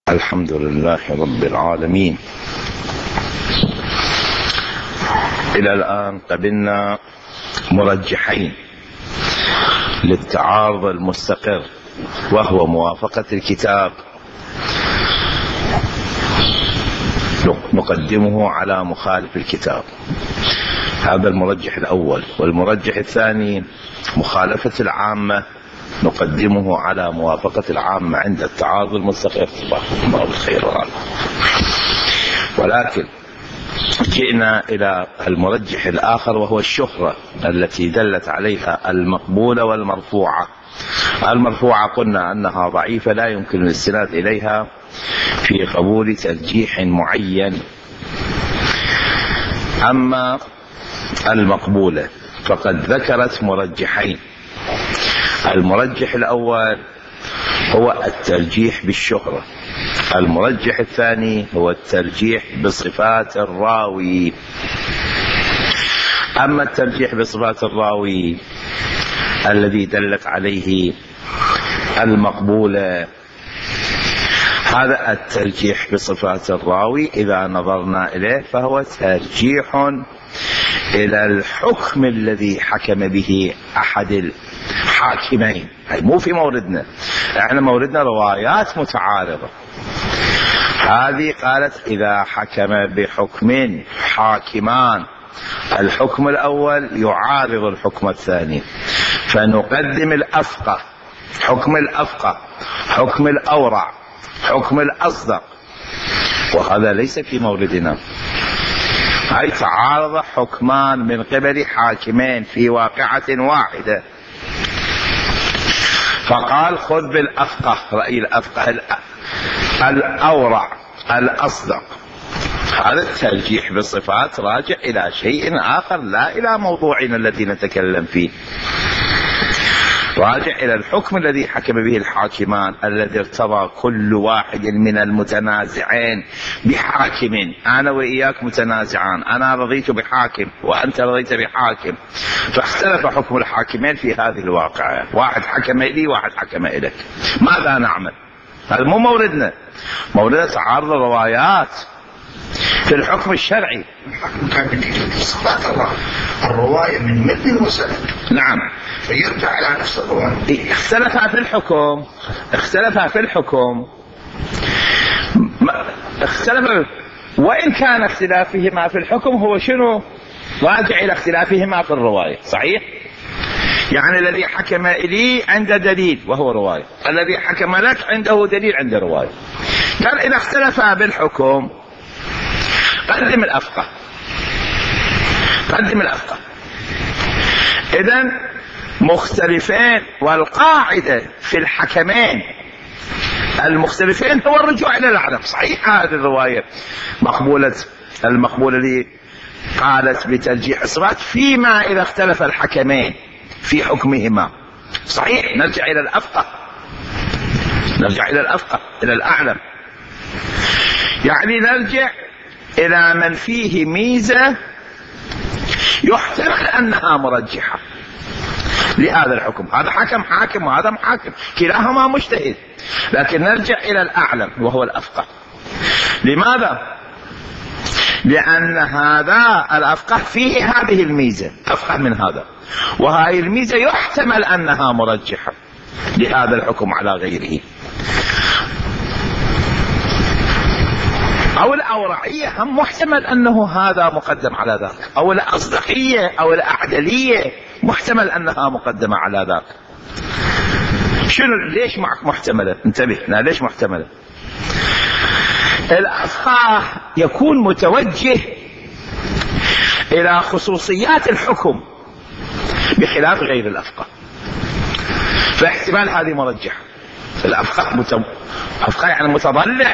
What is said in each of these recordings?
الحمد لله رب العالمين. إلى الآن قبلنا مرجحين للتعارض المستقر، وهو موافقة الكتاب نقدمه على مخالف الكتاب، هذا المرجح الأول. والمرجح الثاني مخالفة العامة، نقدمه على موافقة العامة عند التعارض المستقر. الله بالخير والعافية. ولكن جئنا إلى المرجح الآخر، وهو الشهرة التي دلت عليها المقبولة والمرفوعة. المرفوعة قلنا أنها ضعيفة لا يمكن الاستناد إليها في قبول ترجيح معين. أما المقبولة فقد ذكرت مرجحين. المرجح الأول هو الترجيح بالشهرة، المرجح الثاني هو الترجيح بصفات الراوي. أما الترجيح بصفات الراوي الذي دلت عليه المقبولة، هذا الترجيح بصفات الراوي إذا نظرنا إليه فهو ترجيح إلى الحكم الذي حكم به أحد الحاكمين. هي مو في موردنا، احنا موردنا روايات متعارضة. هذه قالت إذا حكم بحكم حاكمان، الحكم الأول يعارض الحكم الثاني، فنقدم الأفقه، حكم الأفقه، حكم الأورع، حكم الأصدق، وهذا ليس في موردنا. هاي تعارض حكمان من قبل حاكمين في واقعة واحدة، فقال خذ بالأفقه، رأي الأفقه، الأورع، الأصدق. هذا الترجيح بالصفات راجع إلى شيء آخر، لا إلى موضوعنا الذي نتكلم فيه، راجع إلى الحكم الذي حكم به الحاكمان، الذي ارتضى كل واحد من المتنازعين بحاكم. أنا وإياك متنازعان، أنا رضيت بحاكم وأنت رضيت بحاكم، فاختلف حكم الحاكمين في هذه الواقعة، واحد حكم إلي واحد حكم إليك، ماذا نعمل؟ هذا مو موردنا، موردنا تعارض الروايات في الحكم الشرعي. الحكم كان بنتيجة صفات الرواية من متن المسند. نعم، فيرجع على نفس الرواية. اختلفها في الحكم، اختلفها في الحكم، اختلف، وإن كان اختلافهما في الحكم هو شنو؟ راجع إلى اختلافهما في الرواية. صحيح؟ يعني الذي حكم إلي عنده دليل وهو رواية، الذي حكم لك عنده دليل عنده رواية. قال إذا اختلفا بالحكم قدم الأفقه، قدم الأفقه. إذن مختلفين، والقاعدة في الحكمين المختلفين هو الرجوع إلى الأعلم. صحيح هذه الرواية مقبولة، المقبولة اللي قالت بترجيح الصفات فيما إذا اختلف الحكمين في حكمهما. صحيح، نرجع إلى الأفقه، نرجع إلى الأفقه، إلى الأعلم، يعني نرجع إلى من فيه ميزة يحتمل أنها مرجحة لهذا الحكم. هذا حاكم وهذا محاكم، كلاهما مجتهد، لكن نرجع إلى الأعلم وهو الأفقه. لماذا؟ لأن هذا الأفقه فيه هذه الميزة، أفقه من هذا، وهذه الميزة يحتمل أنها مرجحة لهذا الحكم على غيره. أو الأورعية هم محتمل أنه هذا مقدم على ذاك، أو الأصدقية أو الأعدلية محتمل أنها مقدمة على ذاك. شنو ليش معك محتملة؟ انتبه، ليش محتملة؟ الأفقه يكون متوجه إلى خصوصيات الحكم بخلاف غير الأفقه، فاحتمال هذه مرجحة. الأفقه أفقه يعني متضلع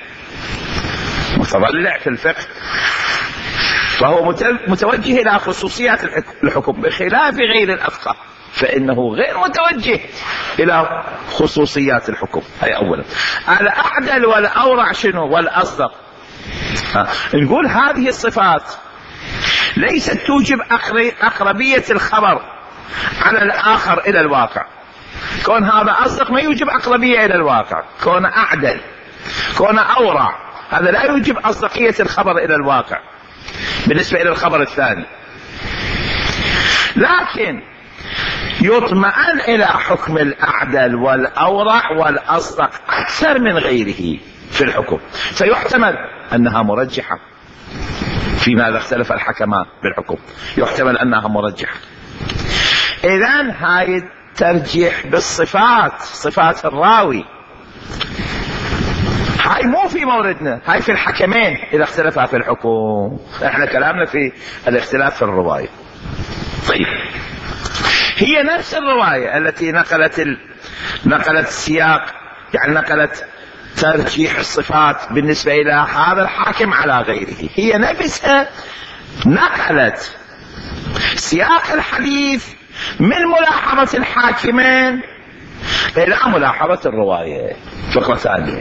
في الفقه، فهو متوجه إلى خصوصيات الحكم بخلاف غير الأفقه، فإنه غير متوجه إلى خصوصيات الحكم. هي أولا. الأعدل والأورع شنو؟ والأصدق. نقول هذه الصفات ليست توجب أقربية الخبر على الآخر إلى الواقع. كون هذا أصدق ما يوجب أقربية إلى الواقع، كون أعدل كونه أورع، هذا لا يوجب أصدقية الخبر إلى الواقع بالنسبة إلى الخبر الثاني، لكن يطمئن إلى حكم الأعدل والأورع والأصدق أكثر من غيره في الحكم، فيحتمل أنها مرجحة فيما إذا اختلف الحكمان بالحكم، يحتمل أنها مرجحة. إذن هاي الترجيح بالصفات، صفات الراوي، هاي مو في موردنا، هاي في الحكمين إذا اختلفا في الحكم. احنا كلامنا في الاختلاف في الرواية. طيب، هي نفس الرواية التي نقلت السياق، يعني نقلت ترجيح الصفات بالنسبة إلى هذا الحاكم على غيره، هي نفسها نقلت سياق الحديث من ملاحظة الحاكمين إلى ملاحظة الرواية. فقرة ثانية،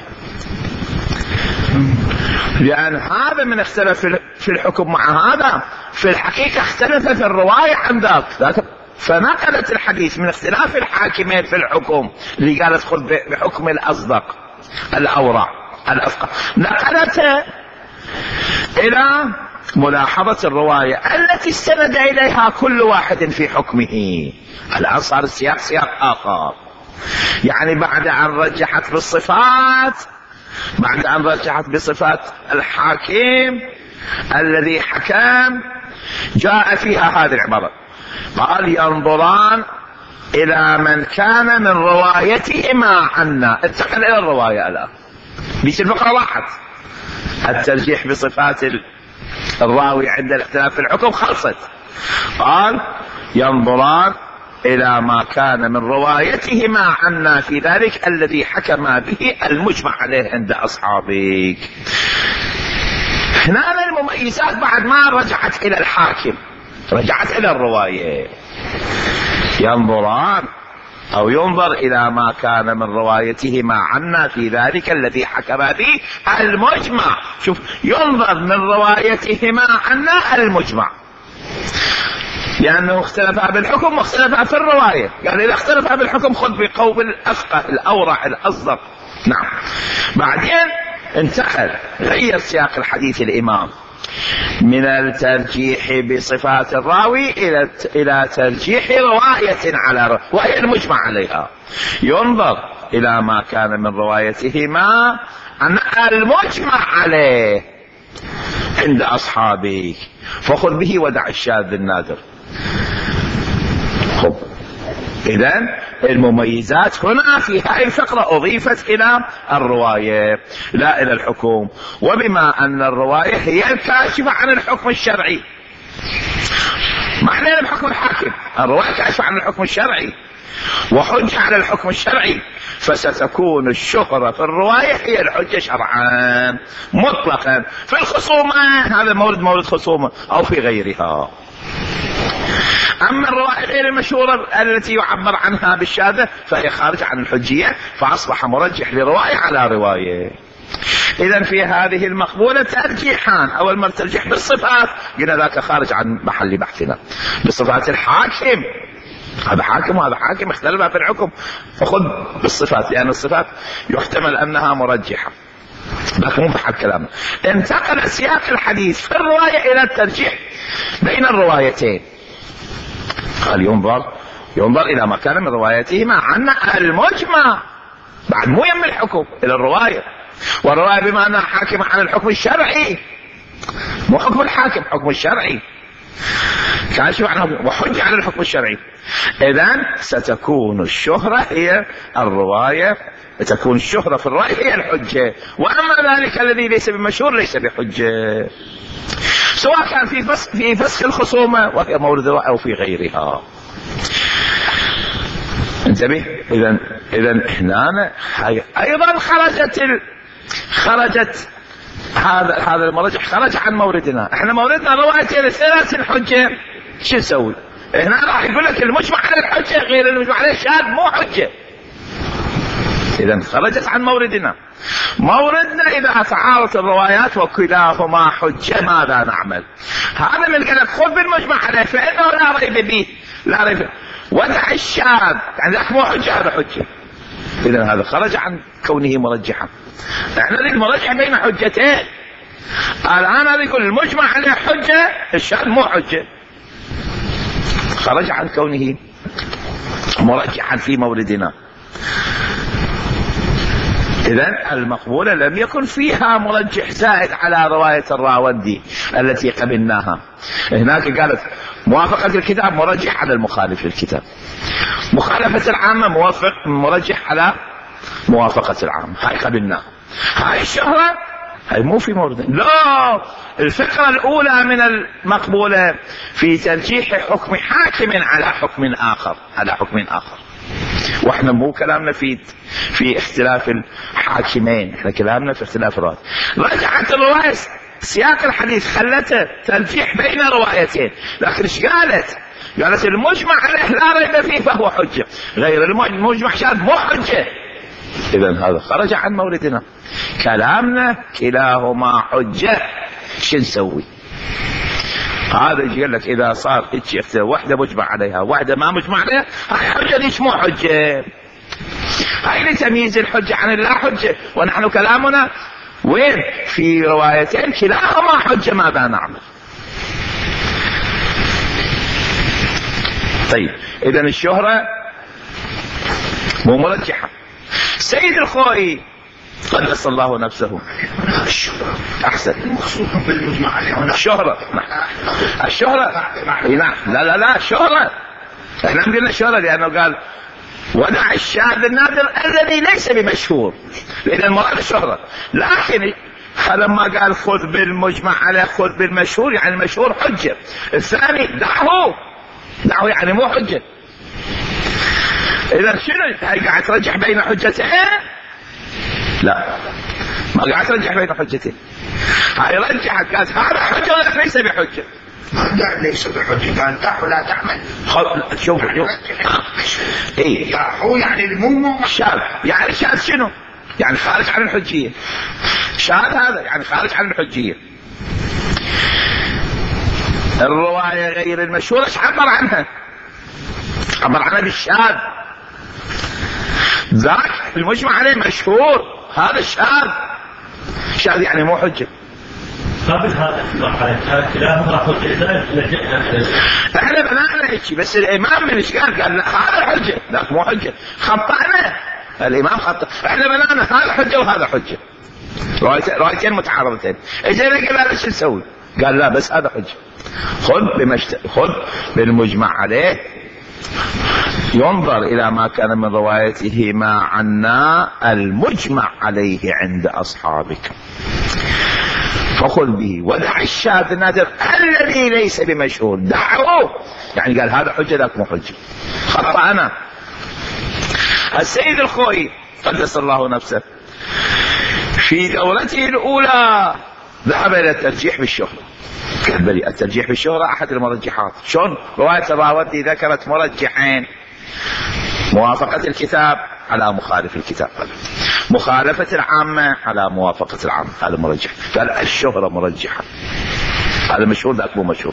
لأن هذا من اختلف في الحكم مع هذا في الحقيقة اختلف في الرواية عن ذاك، فنقلت الحديث من اختلاف الحاكمين في الحكم اللي قالت خذ بحكم الأصدق الأورع الأفقه، نقلتها إلى ملاحظة الرواية التي استند إليها كل واحد في حكمه. الآن صار السياق سياق آخر، يعني بعد أن رجحت بالصفات، بعد أن رجحت بصفات الحاكم الذي حكم، جاء فيها هذه العبارة، قال ينظران إلى من كان من روايتهما عنا. انتقل إلى الرواية الآن، بيش الفقرة راحت، الترجيح بصفات الراوي عند الاختلاف في الحكم خلصت. قال ينظران إلى ما كان من روايتهما عنا في ذلك الذي حكم به المجمع عليه عند أصحابك. هنا المميزات بعد ما رجعت إلى الحاكم رجعت إلى الرواية. ينظران أو ينظر إلى ما كان من روايتهما عنا في ذلك الذي حكم به المجمع. شوف، ينظر من روايتهما عنا المجمع، لأنه اختلفا بالحكم واختلفا في الرواية. يعني إذا اختلفا بالحكم خذ بقول الأفقه الأورع الأصدق. نعم. بعدين انتقل، غير سياق الحديث الإمام من الترجيح بصفات الراوي إلى ترجيح رواية على وهي المجمع عليها. ينظر إلى ما كان من روايتهما عن المجمع عليه عند أصحابك فخذ به ودع الشاذ النادر. خب، إذن المميزات هنا في هذه الفقرة أضيفت إلى الرواية لا إلى الحكم. وبما أن الرواية هي الكاشفة عن الحكم الشرعي، معنى الحكم الحاكم، الرواية كاشفة عن الحكم الشرعي وحجة على الحكم الشرعي، فستكون الشهرة في الرواية هي الحجة شرعا مطلقا في الخصومة، هذا مورد خصومة أو في غيرها. أما الرواية غير المشهورة التي يعبر عنها بالشاذة فهي خارجة عن الحجية، فأصبح مرجح لرواية على رواية. إذن في هذه المقبولة ترجيحان، أول ما ترجيح بالصفات قلنا ذاك خارج عن محل بحثنا. بصفات الحاكم، هذا حاكم وهذا حاكم اختلفا في الحكم فخذ بالصفات، لأن الصفات يحتمل أنها مرجحة، لكن مو بحق كلامنا. انتقل سياق الحديث في الرواية إلى الترجيح بين الروايتين. قال ينظر إلى ما كان من روايتهما عنا المجمع، بعد مو يم الحكم إلى الرواية، والرواية بما أنها حاكمة عن الحكم الشرعي، مو حكم الحاكم، حكم الشرعي كاشف عنه وحج على الحكم الشرعي. إذن ستكون الشهرة هي الرواية، تكون الشهرة في الرواية هي الحجة، وأما ذلك الذي ليس بمشهور ليس بحجة، سواء كان في فسخ الخصومة وفي مورد الرواية أو في غيرها. انتبه. إذن هنا أيضا خرجت هذا المرجح خرج عن موردنا. احنا موردنا روايتين الثلاث الحجة، شو نسوي؟ هنا راح يقول لك المجمع على الحجة غير المجمع على الشاذ مو حجة. إذن خرجت عن موردنا. إذا تعارضت الروايات وكلاهما حجة ماذا نعمل؟ هذا من قال خذ بالمجمع عليه فإنه لا ريب به، لا ريب، ودع الشاذ، يعني ذاك مو حجة هذا حجة. إذا هذا خرج عن كونه مرجحا. احنا نريد مرجح بين حجتين. الآن هذا يقول المجمع عليه حجة، الشاذ مو حجة، خرج عن كونه مرجحا في موردنا. إذن المقبولة لم يكن فيها مرجح زائد على رواية الراوندي التي قبلناها. هناك قالت موافقة الكتاب مرجح على المخالف للكتاب، مخالفة العامة مرجح على موافقة العامة، هاي قبلناها. هاي الشهرة هاي مو في مورد. لا، الفكرة الأولى من المقبولة في ترجيح حكم حاكم على حكم آخر، واحنا مو كلامنا في اختلاف الحاكمين، احنا كلامنا في اختلاف الروايات. رجعت الرواية سياق الحديث خلته ترجيح بين روايتين، لكن ايش قالت؟ قالت المجمع عليه لا ريب فيه فهو حجة، غير المجمع شاذ مو حجة. إذا هذا خرج عن موردنا. كلامنا كلاهما حجة، شو نسوي؟ هذا يقول لك إذا صار هيك واحدة مجمع عليها واحدة ما مجمع عليها، هاي حجة ليش مو حجة؟ هاي لتمييز الحجة عن اللا حجة، ونحن كلامنا وين؟ في روايتين كلاهما حجة، ماذا نعمل؟ طيب إذا الشهرة مو مرجحة. سيد الخوئي قدس الله نفسه أحسن الشهرة، لا الشهرة، احنا قلنا الشهرة لأنه قال ودع الشاذ النادر الذي ليس بمشهور، لأن المراد الشهرة. لكن لما قال خذ بالمجمع عليه خذ بالمشهور، يعني المشهور حجة، الثاني دعه يعني مو حجة. إذا شنو هي قاعد ترجح بين حجتين؟ لا، ما قاعد ترجح بين حجتين، هاي رجحت قالت هذا حجة ولا ليس بحجة. لا ليس بحجة، قال دع ولا تعمل. شوف هو يعني المو شاذ، يعني شاذ شنو؟ يعني خارج عن الحجية. شاذ هذا يعني خارج عن الحجية. الرواية غير المشهورة ايش عبر عنها؟ عبر عنها بالشاذ. ذاك المجمع عليه مشهور، هذا شاذ يعني مو حجة. قبل هذا كلاهما حجة. احنا بنانا هيك، بس الامام من ايش قال لا هذا حجة ذاك مو حجة، خطأنا الامام خطأ. احنا بنانا هذا حجة وهذا حجة، روايتين متعارضتين. اجينا قال ايش نسوي؟ قال لا بس هذا حجة، خذ بالمجمع عليه، ينظر إلى ما كان من روايته ما عنا المجمع عليه عند أصحابك، فخذ به ودع الشاذ النادر الذي ليس بمشهور، دعوه يعني قال هذا حجة ذاك مو حجة. خطأنا. السيد الخوئي قدس الله نفسه في دورته الأولى ذهب إلى الترجيح بالشهرة. كالبري الترجيح بالشهرة أحد المرجحات. شلون؟ رواية الراوندي ذكرت مرجحين: موافقة الكتاب على مخالف الكتاب، مخالفة العامة على موافقة العامة، هذا مرجح. قال الشهرة مرجحة، هذا مشهور ذاك مو مشهور.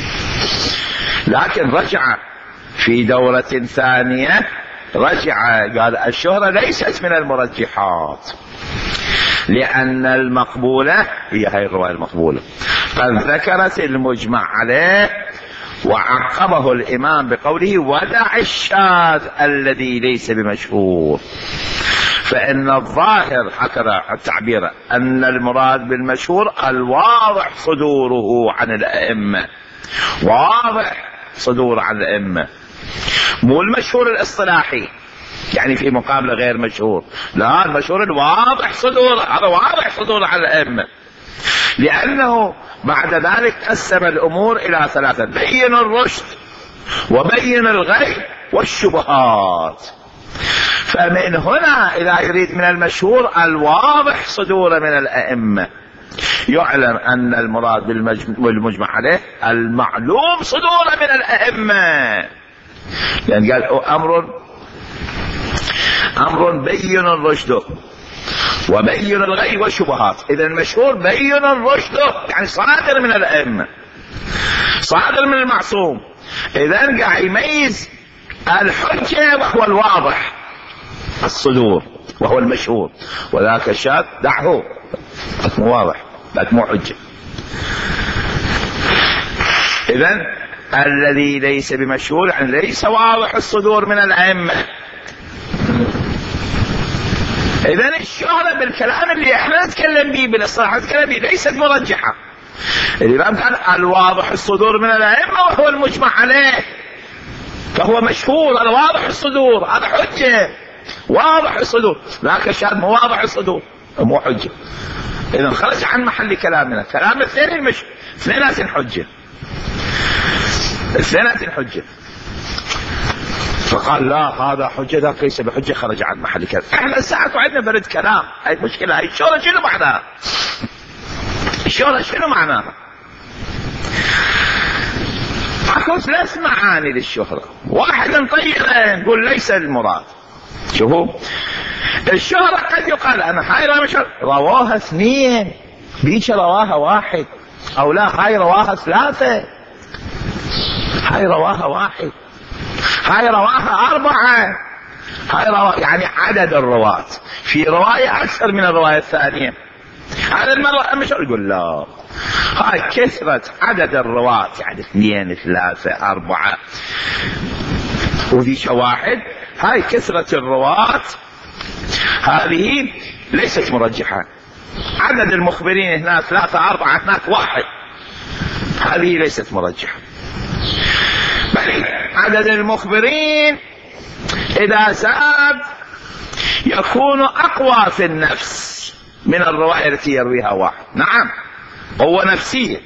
لكن رجع في دورة ثانية، قال الشهرة ليست من المرجحات، لأن المقبولة هي هاي الرواية المقبولة قد ذكرت المجمع عليه، وعقبه الإمام بقوله ودع الشاذ الذي ليس بمشهور. فإن الظاهر هكذا التعبير أن المراد بالمشهور الواضح صدوره عن الأئمة، واضح صدور عن الأئمة، مو المشهور الاصطلاحي يعني في مقابل غير مشهور، لا المشهور الواضح صدور، هذا واضح صدور على الأئمة. لأنه بعد ذلك قسم الأمور إلى ثلاثة: بين الرشد وبين الغي والشبهات. فمن هنا إذا يريد من المشهور الواضح صدور من الأئمة، يعلم أن المراد بالمجمع عليه المعلوم صدور من الأئمة، لأن قال أمر بين الرشد وبين الغي والشبهات. إذا المشهور بين الرشد يعني صادر من الأئمة، صادر من المعصوم. إذا قاعد يميز الحجة وهو الواضح، الصدور وهو المشهور، وذاك الشاذ دعه، مو واضح، لكن مو حجة. إذن الذي ليس بمشهور يعني ليس واضح الصدور من الأئمة. إذن الشهرة بالكلام اللي احنا نتكلم به بالاصطلاح نتكلم به ليست مرجحة. الإمام قال الواضح الصدور من الأئمة وهو المجمع عليه، فهو مشهور الواضح الصدور، هذا حجة واضح الصدور، لكن الشاذ مو واضح الصدور، مو حجة. إذن خرج عن محل كلامنا، كلام الاثنين اثنينات حجة، اثنينات حجة. فقال لا هذا حجة ذاك ليس بحجة، خرج عن محل كلام. احنا الساعة وعندنا برد كلام، هاي المشكلة. هاي الشهرة شنو معناها؟ الشهرة شنو معناها؟ اكو ثلاث معاني للشهرة، واحد نطيره نقول ليس المراد. شوفوا الشهرة قد يقال انا هاي مشهور رواها اثنين، بيش رواها واحد، او لا هاي رواها ثلاثة، هاي رواها واحد، هاي رواها أربعة، هاي رواها يعني عدد الرواة في رواية أكثر من الرواية الثانية. هذا المرة مش يقول لا هاي كثرة عدد الرواة يعني اثنين ثلاثة أربعة وذيش واحد، هاي كثرة الرواة هذه ليست مرجحة. عدد المخبرين هناك ثلاثة أربعة هناك واحد، هذه ليست مرجحة. بل عدد المخبرين إذا زاد يكون أقوى في النفس من الرواية التي يرويها واحد. نعم قوة نفسية.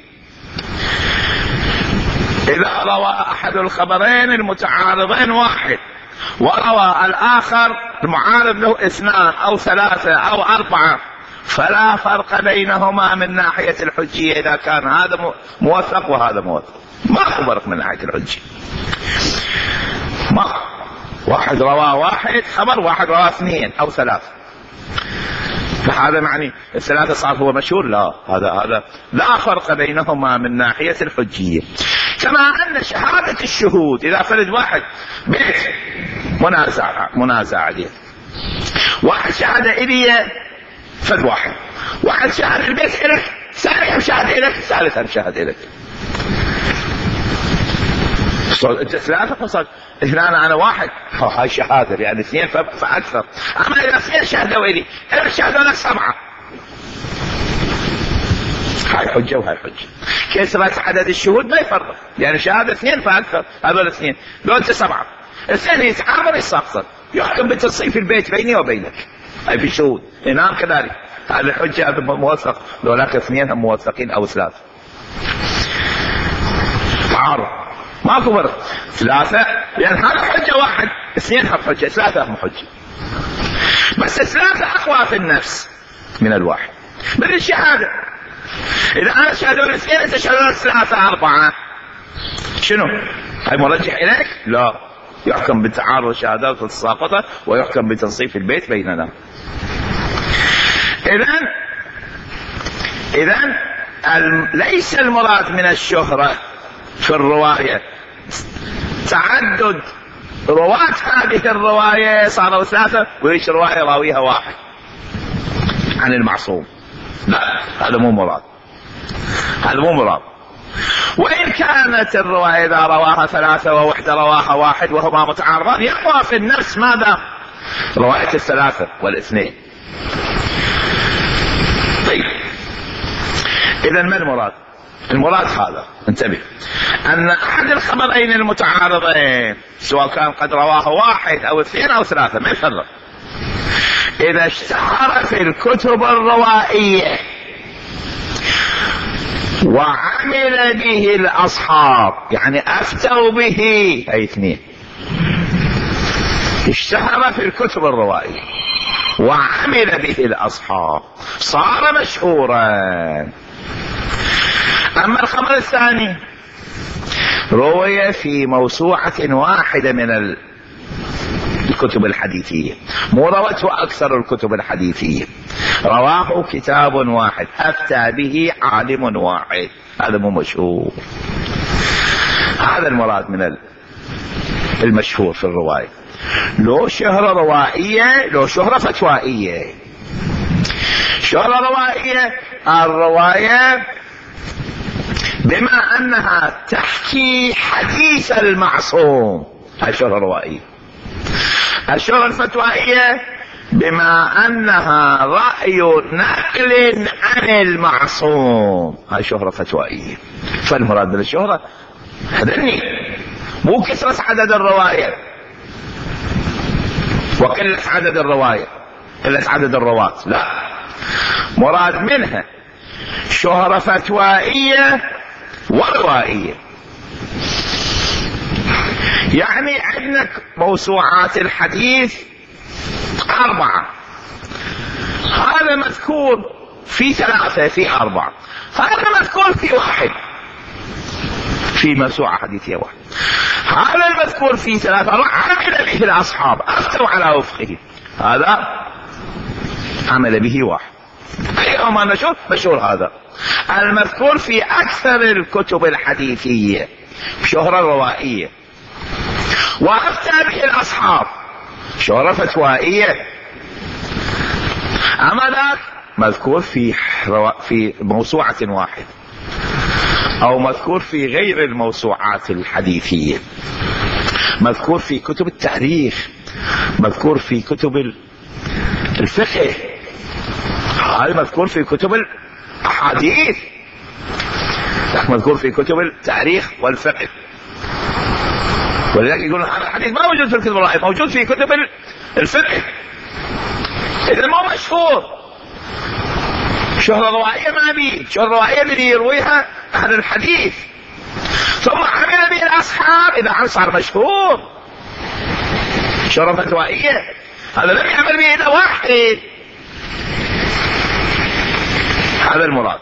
إذا روى أحد الخبرين المتعارضين واحد وروى الآخر المعارض له اثنان أو ثلاثة أو أربعة، فلا فرق بينهما من ناحية الحجية إذا كان هذا موثق وهذا موثق، ما فرق من ناحية الحجية. ما واحد رواه واحد خبر، واحد رواه اثنين أو ثلاثة، فهذا معني الثلاثة صار هو مشهور؟ لا، هذا لا فرق بينهما من ناحية الحجية. كما أن شهادة الشهود إذا فرد واحد بيت منازع عليه، واحد شهادة إلي فد واحد شهادة البيت إلك، ثاني هم شهادة إلك، ثالث هم شهادة إلك، انت ثلاثة فصل هنا انا واحد، هاي شهادة يعني اثنين فاكثر. اما اذا اثنين شهدوا الي انا شهدوا لك سبعة، هاي حجة وهاي حجة. كثرة عدد الشهود ما يفرق، يعني شهادة اثنين فاكثر، هذول اثنين لو انت سبعة، اثنين يتعامل يستقصر يحكم بالتصريف البيت بيني وبينك، هاي بالشهود. هنا كذلك هذه الحجة هذا موثق، لو لك اثنين هم موثقين او ثلاثة تعارض ماكو فرق. ثلاثة لأن هذا حجة واحد، اثنين هم حجة، ثلاثة هم حجة، بس الثلاثة أقوى في النفس من الواحد. من الشهادة إذا أنا شهدوا الاثنين أنت شهدوا ثلاثة أربعة، شنو؟ هاي مرجح إليك؟ لا، يحكم بالتعارض شهادات الساقطة ويحكم بتنصيف البيت بيننا. إذن ليس المراد من الشهرة في الرواية تعدد رواة هذه الرواية صاروا ثلاثة ويش رواية راويها واحد عن المعصوم، لا هذا مو مراد، هذا مو مراد. وإن كانت الرواية إذا رواها ثلاثة ووحدة رواها واحد وهما متعارضان يقوى في النفس ماذا؟ رواية الثلاثة والاثنين. طيب إذا ما المراد؟ المراد هذا انتبه، أن أحد الخبرين المتعارضين سواء كان قد رواه واحد أو اثنين أو ثلاثة ما يفرق، إذا اشتهر في الكتب الروائية وعمل به الأصحاب، يعني أفتوا به، أي اثنين اشتهر في الكتب الروائية وعمل به الأصحاب صار مشهورا. أما الخبر الثاني روي في موسوعة واحدة من الكتب الحديثية، مو روته أكثر الكتب الحديثية، رواه كتاب واحد أفتى به عالم واحد، هذا مو مشهور. هذا المراد من المشهور في الرواية. له شهرة روائية له شهرة فتوائية. شهرة روائية الرواية بما أنها تحكي حديث المعصوم، الشهرة الروائية. الشهرة الفتوائية بما أنها رأي نقل عن المعصوم، هاي شهرة فتوائية. فالمراد بالشهرة هذني مو كثرة عدد الرواية وقلة عدد الرواية، قلة عدد الرواة، لا، مراد منها شهرة فتوائية وروائية. يعني عندنا موسوعات الحديث 4، هذا مذكور في 3 في 4، هذا مذكور في 1 في موسوعة حديثية 1، هذا المذكور في 3 عمل به الأصحاب أفتوا على وفقه، هذا عمل به 1. أيهما مشهور؟ مشهور هذا المذكور في أكثر الكتب الحديثية شهرة روائية، وأفتى به الأصحاب شهرة فتوائية. أما ذاك مذكور في موسوعة 1 أو مذكور في غير الموسوعات الحديثية، مذكور في كتب التاريخ، مذكور في كتب الفقه، هاي مذكور في كتب الأحاديث، مذكور في كتب التاريخ والفقه. ولذلك يقولون هذا الحديث ما موجود في الكتب الروائية، موجود في كتب الفقه، إذا ما مشهور. شهرة روائية ما بيه، شهرة روائية اللي يرويها أهل الحديث، ثم عمل به الأصحاب إذا صار مشهور. شهرة فتوائية هذا لم يعمل به إلا 1، هذا المراد.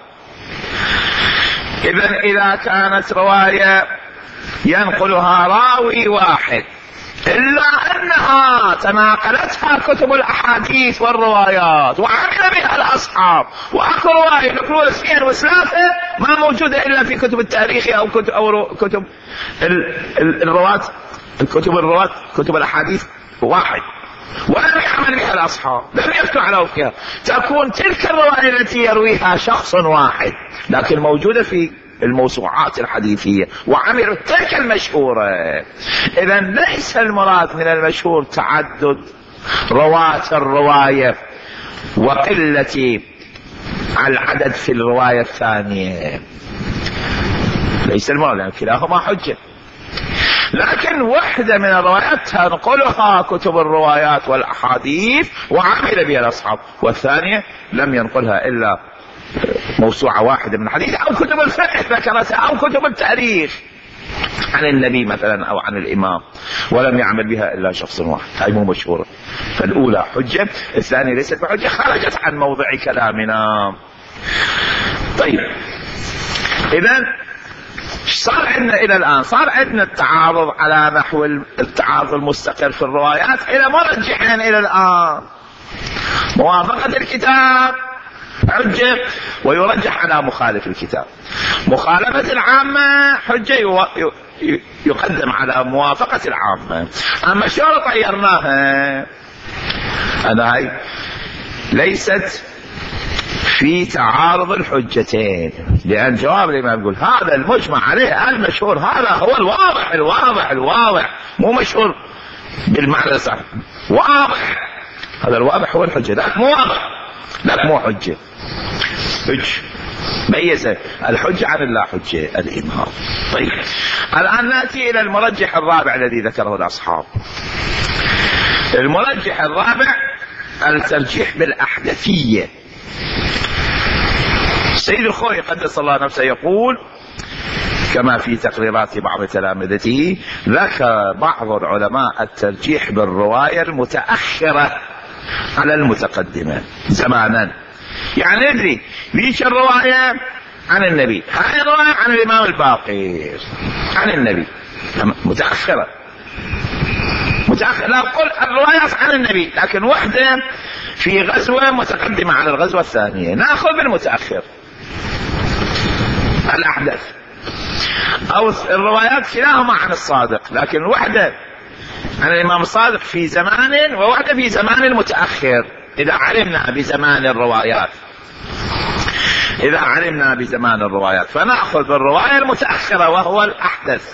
إذا كانت رواية ينقلها راوي واحد إلا أنها تناقلتها كتب الأحاديث والروايات وعمل بها الأصحاب، وأكو رواية ينقلون 2 و3 ما موجودة إلا في كتب التاريخ أو كتب الرواة، كتب الأحاديث 1، ولم يعمل بها الأصحاب، لم يفتوا على وفقها. تكون تلك الرواية التي يرويها شخص واحد لكن موجودة في الموسوعات الحديثية وعملوا تلك المشهورة. إذا ليس المراد من المشهور تعدد رواة الرواية وقلة العدد في الرواية الثانية، ليس المراد، لأن كلاهما حجة. لكن وحدة من الروايات تنقلها كتب الروايات والأحاديث وعمل بها الأصحاب، والثانية لم ينقلها إلا موسوعة 1 من الحديث أو كتب الفقه ذكرتها أو كتب التاريخ عن النبي مثلا أو عن الإمام، ولم يعمل بها إلا شخص واحد، هاي مو مشهورة. فالأولى حجة، الثانية ليست بحجة، خرجت عن موضع كلامنا. طيب، إذن صار عندنا إلى الآن صار عندنا التعارض على نحو التعارض المستقر في الروايات إلى مرجحين إلى الآن. موافقة الكتاب حجة ويرجح على مخالف الكتاب، مخالفة العامة حجة يقدم على موافقة العامة. أما شرط غيرناها أنا هاي ليست في تعارض الحجتين، لأن جواب الإمام يقول هذا المجمع عليه المشهور، هذا هو الواضح الواضح الواضح، مو مشهور بالمعنى الصحيح، واضح، هذا الواضح هو الحجة، ذاك مو واضح، ذاك مو حجة. ميز الحجة عن اللا حجة الإمام. طيب، الآن نأتي إلى المرجح الرابع الذي ذكره الأصحاب. المرجح الرابع الترجيح بالأحدثية. سيد الخوئي قدس الله نفسه يقول كما في تقريرات بعض تلامذته، ذكر بعض العلماء الترجيح بالرواية المتأخرة على المتقدمة زمانا. يعني ندري ليش الرواية عن النبي، هاي الرواية عن الإمام الباقر عن النبي متأخرة، لا أقول الرواية عن النبي، لكن وحدة في غزوة متقدمة على الغزوة الثانية نأخذ بالمتأخر الأحدث، أو الروايات كلاهما عن الصادق، لكن وحدة عن الإمام الصادق في زمان وواحدة في زمان متأخر. إذا علمنا بزمان الروايات، إذا علمنا بزمان الروايات فنأخذ بالرواية المتأخرة وهو الأحدث.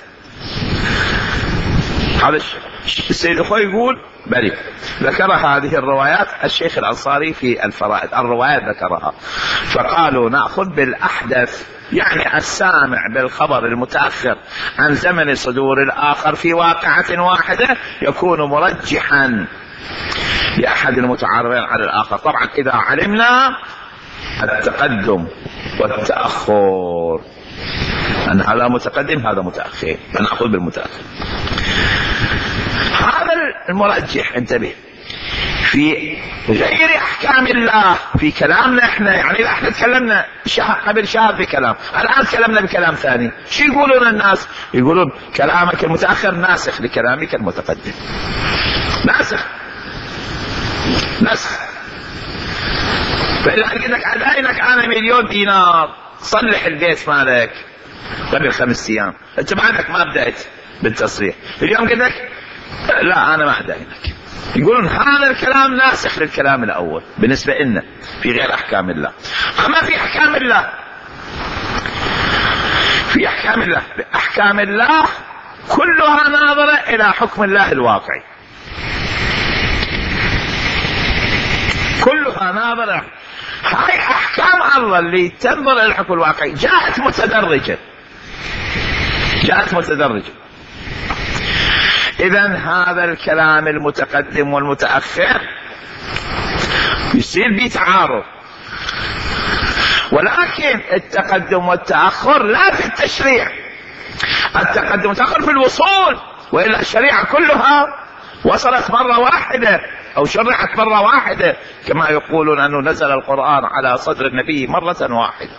هذا السيد أخوي يقول بلي ذكر هذه الروايات الشيخ الأنصاري في الفرائد، الروايات ذكرها، فقالوا نأخذ بالأحدث، يعني السامع بالخبر المتأخر عن زمن صدور الآخر في واقعة واحدة يكون مرجحا لأحد المتعارضين على الآخر. طبعا إذا علمنا التقدم والتأخر أن هذا متقدم هذا متأخر فنأخذ بالمتأخر. هذا المرجح. انتبه، في غير أحكام الله في كلامنا احنا، يعني احنا تكلمنا قبل شهر بكلام، الآن تكلمنا بكلام ثاني، شو يقولون الناس؟ يقولون كلامك المتأخر ناسخ لكلامك المتقدم. ناسخ فإذا قلت لك أداينك أنا 1,000,000 دينار صلح البيت مالك قبل 5 أيام، أنت بعدك ما بدأت بالتصريح، اليوم قلت لك لا أنا ما أداينك. يقولون هذا الكلام ناسخ للكلام الأول بالنسبة لنا في غير أحكام الله. أما في أحكام الله، في أحكام الله كلها ناظرة إلى حكم الله الواقعي، كلها ناظرة. هاي أحكام الله اللي تنظر إلى الحكم الواقعي جاءت متدرجة. إذن هذا الكلام المتقدم والمتأخر يصير بتعارض، ولكن التقدم والتأخر لا في التشريع، التقدم والتأخر في الوصول، وإلا الشريعة كلها وصلت مرة واحدة أو شرعت مرة واحدة، كما يقولون أنه نزل القرآن على صدر النبي مرة واحدة.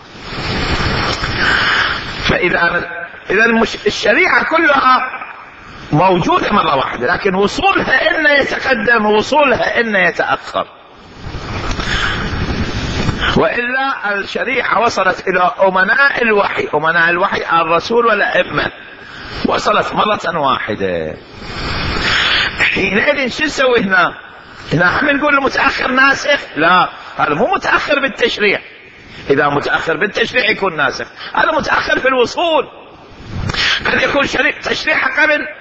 فإذا الشريعة كلها موجودة مرة واحدة، لكن وصولها إن يتقدم ووصولها إن يتأخر، وإلا الشريعة وصلت إلى أمناء الوحي، أمناء الوحي الرسول والأئمة، وصلت مرة واحدة. حينئذ شو نسوي هنا؟ هنا هم نقول المتأخر ناسخ؟ لا، هذا مو متأخر بالتشريع. إذا متأخر بالتشريع يكون ناسخ، هذا متأخر في الوصول. قد يكون تشريعه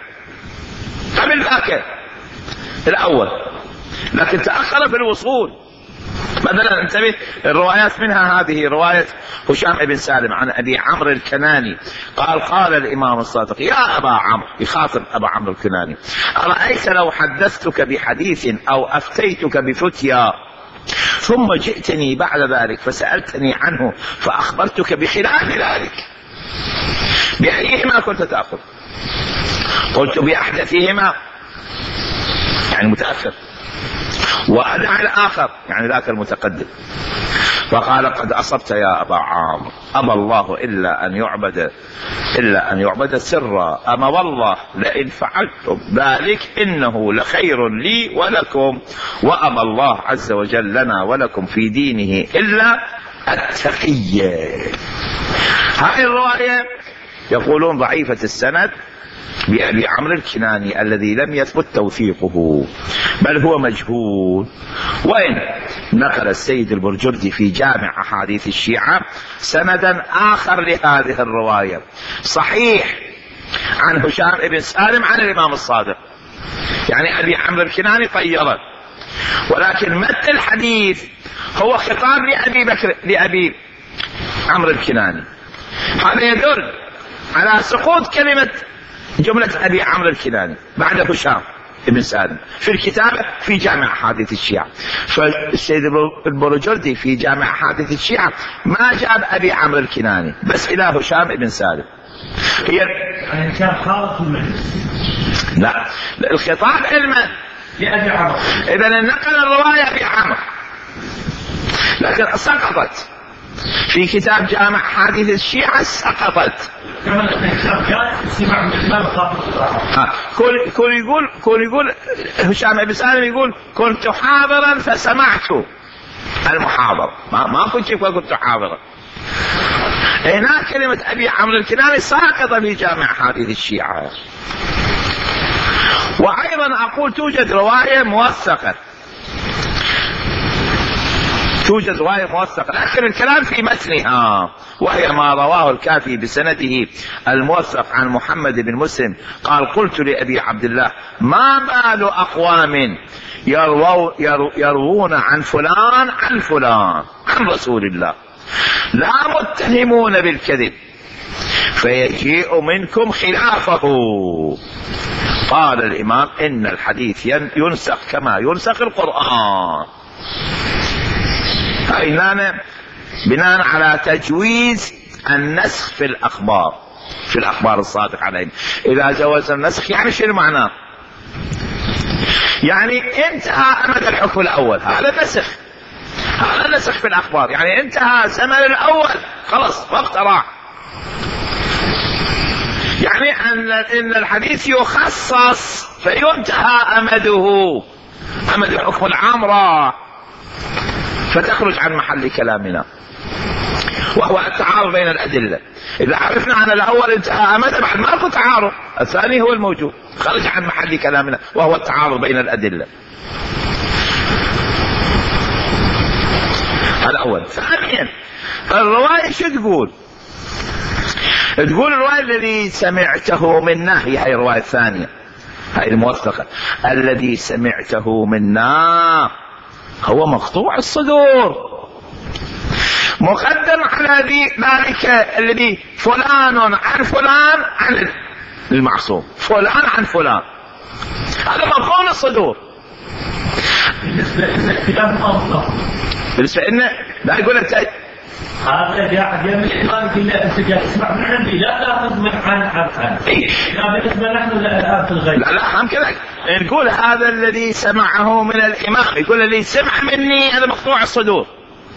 قبل ذاك الأول، لكن تأخر في الوصول. مثلا انتبه، الروايات منها هذه رواية هشام بن سالم عن أبي عمرو الكناني قال الإمام الصادق يا أبا عمرو، يخاطب أبا عمرو الكناني، أرأيت لو حدثتك بحديث أو أفتيتك بفتيا ثم جئتني بعد ذلك فسألتني عنه فأخبرتك بخلاف ذلك، بأيهما كنت تأخذ؟ قلت بأحدثهما، يعني متأخر، وأدع الآخر، يعني ذاك المتقدم. فقال قد أصبت يا أبا عامر، أبى الله إلا أن يعبد سرا، أما والله لئن فعلتم ذلك إنه لخير لي ولكم، وأبى الله عز وجل لنا ولكم في دينه إلا التقية. هذه الرواية يقولون ضعيفة السند بأبي عمرو الكناني الذي لم يثبت توثيقه، بل هو مجهول. وإن نقل السيد البرجردي في جامع أحاديث الشيعة سندا آخر لهذه الرواية صحيح عن هشام بن سالم عن الإمام الصادق، يعني أبي عمرو الكناني طيره، ولكن متن الحديث هو خطاب لأبي عمرو الكناني. هذا يدل على سقوط كلمة جملة أبي عمرو الكناني بعد هشام بن سالم في الكتابة في جامع أحاديث الشيعة. فالسيد البرجردي في جامع أحاديث الشيعة ما جاب أبي عمرو الكناني بس إلى هشام بن سالم. هي يعني كان خالط المجلس، لا، الخطاب علما لأبي عمرو، إذا نقل الرواية أبي عمرو لكن سقطت في كتاب جامع حديث الشيعة، سقطت. كل يقول هشام بن سالم يقول كنت حاضرا فسمعت المحاضر، ما كنت حاضرا. هنا كلمة أبي عمرو الكناني ساقطة في جامع حديث الشيعة. وأيضا أقول توجد رواية موثقة، توجد رواية موثقة، لكن الكلام في متنها، وهي ما رواه الكافي بسنده الموثق عن محمد بن مسلم قال: قلت لأبي عبد الله: ما بال أقوام يروون عن فلان عن فلان عن رسول الله لا متهمون بالكذب فيجيء منكم خلافه. قال الإمام: إن الحديث ينسخ كما ينسخ القرآن. بناء على تجويز النسخ في الأخبار الصادق عليهم. إذا جوز النسخ يعني شنو معناه؟ يعني انتهى أمد الحكم الأول، هذا نسخ في الأخبار، يعني انتهى زمن الأول خلص وقت راح. يعني أن الحديث يخصص فينتهى أمد الحكم العام راح، فتخرج عن محل كلامنا، وهو التعارض بين الأدلة. إذا عرفنا أن الأول انتهى أمد بعد ماكو تعارض، الثاني هو الموجود، خرج عن محل كلامنا وهو التعارض بين الأدلة. هذا أول. ثانيا الرواية شو تقول؟ تقول الرواية الذي سمعته منا، هي الرواية الثانية، هي الموثقة، الذي سمعته منا هو مقطوع الصدور، مقدم على ذلك الذي فلان عن فلان عن المعصوم، فلان عن فلان، هذا مقطوع الصدور. بالنسبة إنه لا يقول لك هذا جاء من الإمام كنا أنت جاء تسمع من عندي لا تأخذ من عن لا بالنسبة نحن الآن في الغيب. لا هم كذا نقول هذا الذي سمعه من الإمام، يقول الذي سمع مني هذا مقطوع الصدور،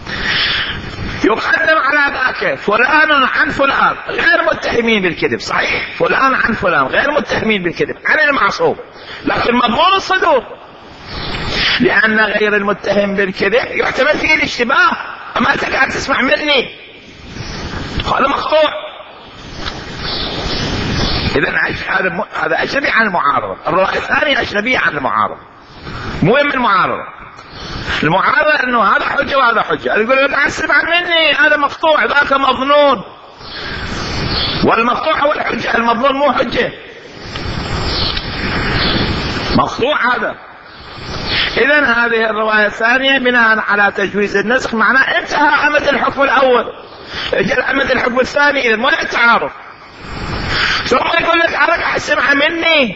يقدم على ذاك فلان عن فلان غير متهمين بالكذب، صحيح فلان عن فلان غير متهمين بالكذب عن المعصوم، لكن مضمون الصدور، لأن غير المتهم بالكذب يحتمل فيه الاشتباه، أما أنت قاعد تسمع مني هذا مقطوع. إذن هذا أجنبي عن المعارضة. الرواية الثانية أجنبية عن المعارضة، مهم المعارضة أنه هذا حجة وهذا حجة، يقول لك قاعد تسمع مني هذا مقطوع ذاك مظنون، والمقطوع هو الحجة، المظنون مو حجة، مقطوع هذا. إذن هذه الرواية الثانية بناء على تجويز النسخ، معناه انتهى أمد الحكم الأول، اجل أمد الحكم الثاني، إذن ما يتعارض. ثم يقول لك أنا قاعد تسمع مني،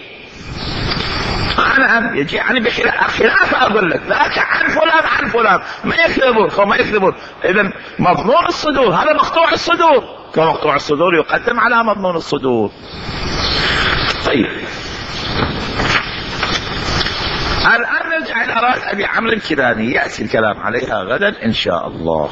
أنا يجي يعني بخلاف أقول لك ذاك عن فلان ما يكذبون. إذن مضمون الصدور هذا مقطوع الصدور، كمقطوع الصدور يقدم على مضمون الصدور. طيب الآن نرجع إلى رواية أبي عمرو الكيلاني، يأتي الكلام عليها غدا إن شاء الله.